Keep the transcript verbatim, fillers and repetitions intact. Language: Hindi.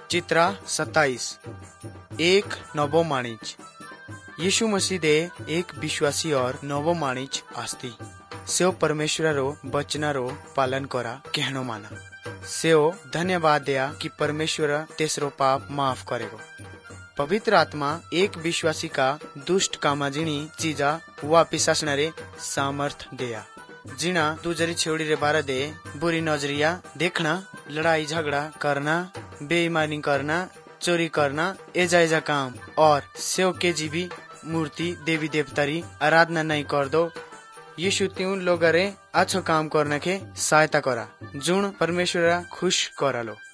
चित्रा सत्ताईस एक नवो माणिज। यीशु मसीह दे एक विश्वासी और नवो माणिज आस्ती। सेओ परमेश्वर रो वचना रो पालन करा कहनो माना। सेओ धन्यवाद दिया कि परमेश्वर तेसरो पाप माफ करेगो। पवित्र आत्मा एक विश्वासी का दुष्ट कामाजिनी चीजा वापिस आसनारे सामर्थ दिया। जिना दूसरी छेड़ी रे बारे दे बुरी नजरिया देखना, लड़ाई झगड़ा करना, बेईमानी करना, चोरी करना, एजा एजा काम और सेव के जीवी मूर्ति देवी देवतारी आराधना नहीं कर दो। यीशु त्यों लोग रे अच्छो काम करने के सहायता करा, जुण परमेश्वर खुश करा लो।